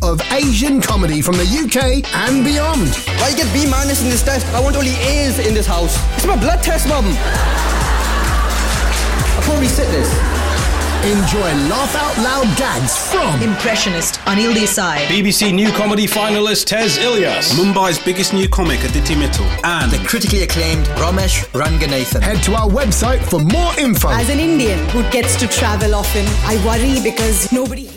of Asian comedy from the UK and beyond. Why you get B- in this test? I want only A's in this house. It's my blood test, mum. I'll probably sit this. Enjoy laugh-out-loud gags from impressionist Anil Desai, BBC New Comedy finalist Tez Ilyas, Mumbai's biggest new comic Aditi Mittal, and the critically acclaimed Ramesh Ranganathan. Head to our website for more info. As an Indian who gets to travel often, I worry because nobody